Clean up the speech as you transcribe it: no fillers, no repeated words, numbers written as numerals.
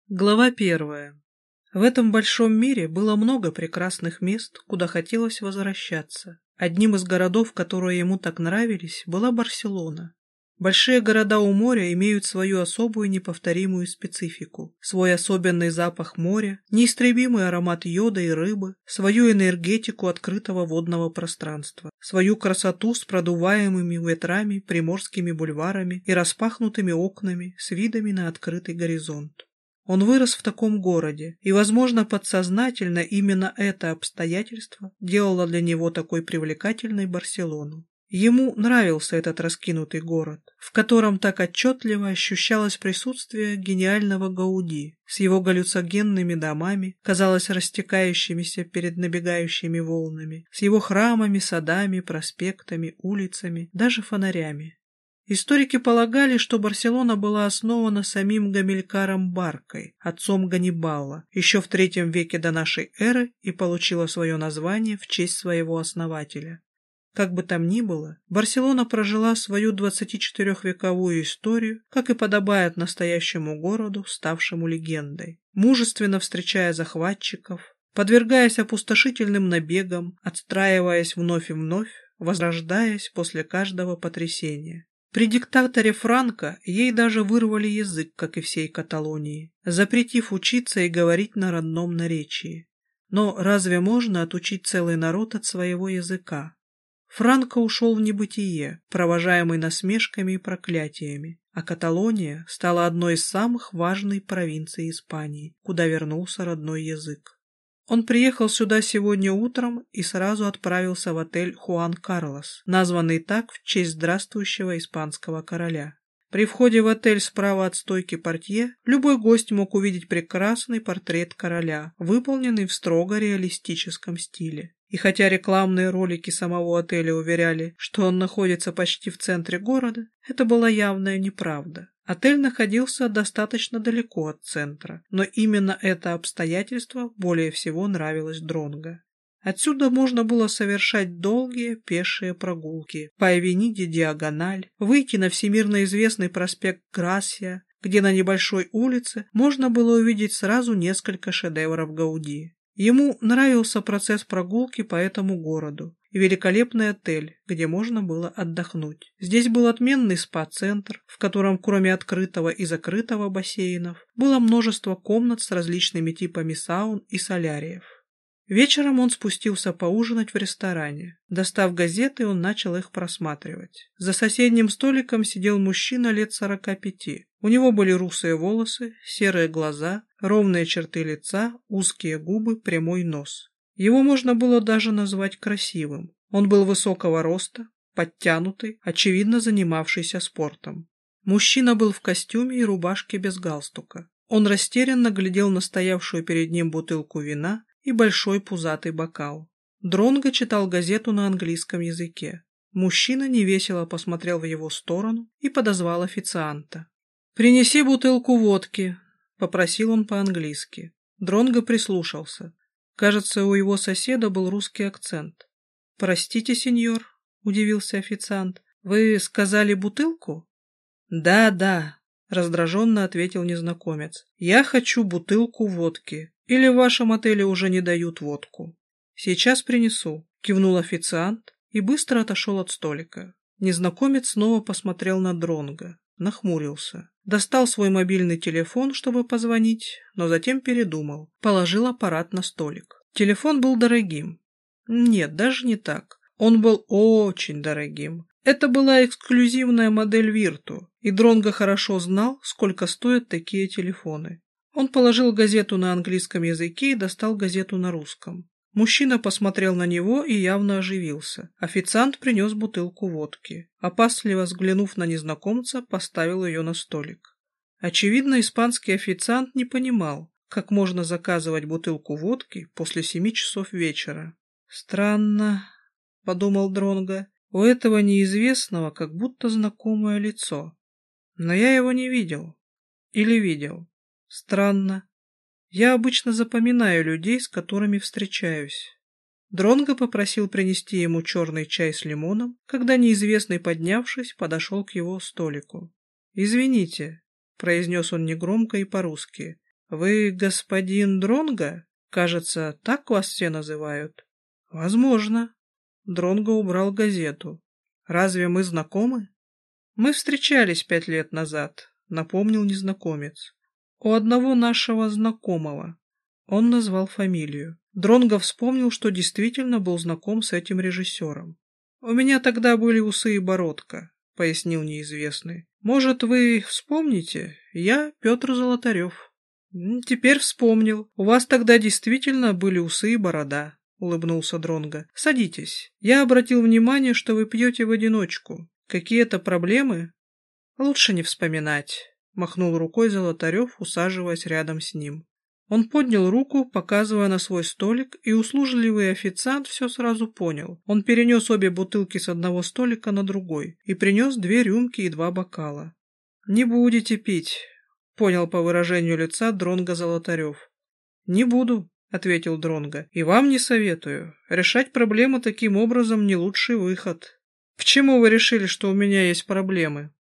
Глава 1. В этом большом мире было много прекрасных мест, куда хотелось возвращаться. Одним из городов, которые ему так нравились, была Барселона. Большие города у моря имеют свою особую неповторимую специфику, свой особенный запах моря, неистребимый аромат йода и рыбы, свою энергетику открытого водного пространства, свою красоту с продуваемыми ветрами, приморскими бульварами и распахнутыми окнами с видами на открытый горизонт. Он вырос в таком городе, и, возможно, подсознательно именно это обстоятельство делало для него такой привлекательной Барселону. Ему нравился этот раскинутый город, в котором так отчетливо ощущалось присутствие гениального Гауди с его галлюциногенными домами, казалось, растекающимися перед набегающими волнами, с его храмами, садами, проспектами, улицами, даже фонарями. Историки полагали, что Барселона была основана самим Гамилькаром Баркой, отцом Ганнибала, еще в III веке до нашей эры и получила свое название в честь своего основателя. Как бы там ни было, Барселона прожила свою 24-вековую историю, как и подобает настоящему городу, ставшему легендой, мужественно встречая захватчиков, подвергаясь опустошительным набегам, отстраиваясь вновь и вновь, возрождаясь после каждого потрясения. При диктаторе Франко ей даже вырвали язык, как и всей Каталонии, запретив учиться и говорить на родном наречии. Но разве можно отучить целый народ от своего языка? Франко ушел в небытие, провожаемый насмешками и проклятиями, а Каталония стала одной из самых важных провинций Испании, куда вернулся родной язык. Он приехал сюда сегодня утром и сразу отправился в отель «Хуан Карлос», названный так в честь здравствующего испанского короля. При входе в отель справа от стойки портье любой гость мог увидеть прекрасный портрет короля, выполненный в строго реалистическом стиле. И хотя рекламные ролики самого отеля уверяли, что он находится почти в центре города, это была явная неправда. Отель находился достаточно далеко от центра, но именно это обстоятельство более всего нравилось Дронго. Отсюда можно было совершать долгие пешие прогулки по Авениде Диагональ, выйти на всемирно известный проспект Грасия, где на небольшой улице можно было увидеть сразу несколько шедевров Гауди. Ему нравился процесс прогулки по этому городу и великолепный отель, где можно было отдохнуть. Здесь был отменный спа-центр, в котором кроме открытого и закрытого бассейнов было множество комнат с различными типами саун и соляриев. Вечером он спустился поужинать в ресторане. Достав газеты, он начал их просматривать. За соседним столиком сидел мужчина лет 45. У него были русые волосы, серые глаза, ровные черты лица, узкие губы, прямой нос. Его можно было даже назвать красивым. Он был высокого роста, подтянутый, очевидно занимавшийся спортом. Мужчина был в костюме и рубашке без галстука. Он растерянно глядел на стоявшую перед ним бутылку вина и большой пузатый бокал. Дронго читал газету на английском языке. Мужчина невесело посмотрел в его сторону и подозвал официанта. «Принеси бутылку водки», — попросил он по-английски. Дронго прислушался. Кажется, у его соседа был русский акцент. «Простите, сеньор», — удивился официант, — «вы сказали бутылку?» «Да», — раздраженно ответил незнакомец. «Я хочу бутылку водки. Или в вашем отеле уже не дают водку?» «Сейчас принесу», — кивнул официант и быстро отошел от столика. Незнакомец снова посмотрел на Дронго, нахмурился. Достал свой мобильный телефон, чтобы позвонить, но затем передумал, положил аппарат на столик. Телефон был дорогим. Нет, даже не так. Он был очень дорогим. Это была эксклюзивная модель Вирту, и Дронго хорошо знал, сколько стоят такие телефоны. Он положил газету на английском языке и достал газету на русском. Мужчина посмотрел на него и явно оживился. Официант принес бутылку водки. Опасливо взглянув на незнакомца, поставил ее на столик. Очевидно, испанский официант не понимал, как можно заказывать бутылку водки после 7 часов вечера. «Странно», — подумал Дронго, — «у этого неизвестного как будто знакомое лицо. Но я его не видел. Или видел. Странно. Я обычно запоминаю людей, с которыми встречаюсь». Дронго попросил принести ему черный чай с лимоном, когда неизвестный, поднявшись, подошел к его столику. «Извините», — произнес он негромко и по-русски, Вы господин Дронго? Кажется, так вас все называют. Возможно. Дронго убрал газету. Разве мы знакомы? Мы встречались 5 лет назад, напомнил незнакомец. У одного нашего знакомого. Он назвал фамилию. Дронго вспомнил, что действительно был знаком с этим режиссером. «У меня тогда были усы и бородка», — пояснил неизвестный. «Может, вы вспомните? Я Петр Золотарев». «Теперь вспомнил. У вас тогда действительно были усы и борода», — улыбнулся Дронго. «Садитесь. Я обратил внимание, что вы пьете в одиночку. Какие-то проблемы?» «Лучше не вспоминать», — махнул рукой Золотарев, усаживаясь рядом с ним. Он поднял руку, показывая на свой столик, и услужливый официант все сразу понял. Он перенес обе бутылки с одного столика на другой и принес 2 рюмки и 2 бокала. «Не будете пить», — понял по выражению лица Дронго Золотарев. «Не буду», — ответил Дронго, — «и вам не советую. Решать проблемы таким образом не лучший выход». «Почему вы решили, что у меня есть проблемы?»